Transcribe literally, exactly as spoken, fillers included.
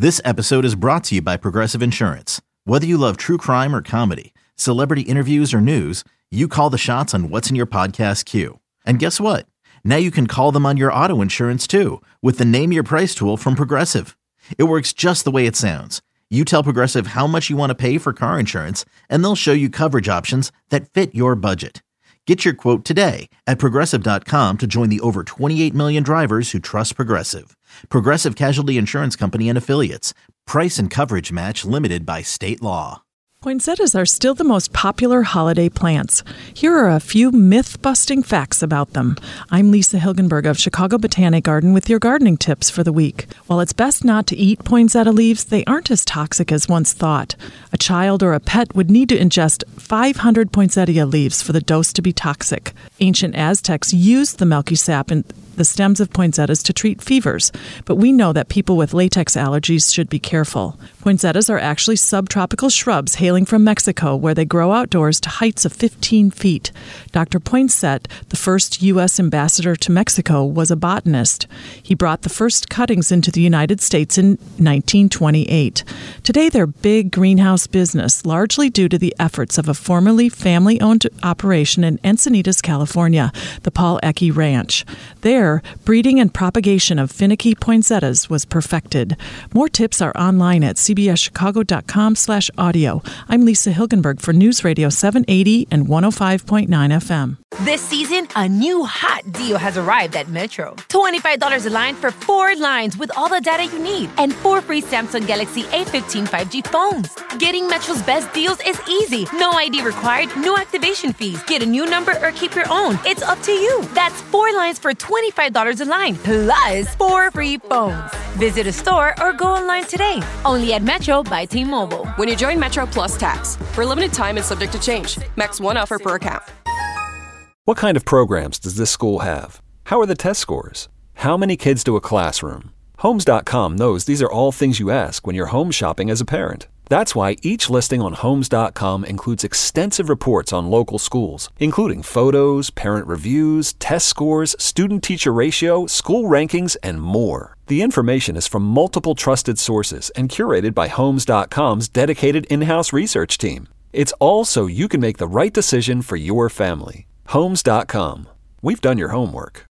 This episode is brought to you by Progressive Insurance. Whether you love true crime or comedy, celebrity interviews or news, you call the shots on what's in your podcast queue. And guess what? Now you can call them on your auto insurance too with the Name Your Price tool from Progressive. It works just the way it sounds. You tell Progressive how much you want to pay for car insurance, and they'll show you coverage options that fit your budget. Get your quote today at Progressive dot com to join the over twenty-eight million drivers who trust Progressive. Progressive Casualty Insurance Company and Affiliates. Price and coverage match limited by state law. Poinsettias are still the most popular holiday plants. Here are a few myth-busting facts about them. I'm Lisa Hilgenberg of Chicago Botanic Garden with your gardening tips for the week. While it's best not to eat poinsettia leaves, they aren't as toxic as once thought. A child or a pet would need to ingest five hundred poinsettia leaves for the dose to be toxic. Ancient Aztecs used the milky sap in the stems of poinsettias to treat fevers, but we know that people with latex allergies should be careful. Poinsettias are actually subtropical shrubs hailing from Mexico, where they grow outdoors to heights of fifteen feet. Doctor Poinsett, the first U S ambassador to Mexico, was a botanist. He brought the first cuttings into the United States in nineteen twenty-eight. Today, they're big greenhouse business, largely due to the efforts of a formerly family-owned operation in Encinitas, California, the Paul Ecke Ranch. There, breeding and propagation of finicky poinsettias was perfected. More tips are online at c b s chicago dot com slash audio. I'm Lisa Hilgenberg for News Radio seven eighty and one oh five point nine F M. This season, a new hot deal has arrived at Metro. twenty-five dollars a line for four lines with all the data you need and four free Samsung Galaxy A fifteen five G phones. Getting Metro's best deals is easy. No I D required, no activation fees. Get a new number or keep your own. It's up to you. That's four lines for twenty-five dollars a line, plus four free phones. Visit a store or go online today. Only at Metro by T-Mobile. When you join Metro Plus Tax, for a limited time and subject to change. Max one offer per account. What kind of programs does this school have? How are the test scores? How many kids do a classroom? Homes dot com knows these are all things you ask when you're home shopping as a parent. That's why each listing on Homes dot com includes extensive reports on local schools, including photos, parent reviews, test scores, student-teacher ratio, school rankings, and more. The information is from multiple trusted sources and curated by Homes dot com's dedicated in-house research team. It's all so you can make the right decision for your family. Homes dot com. We've done your homework.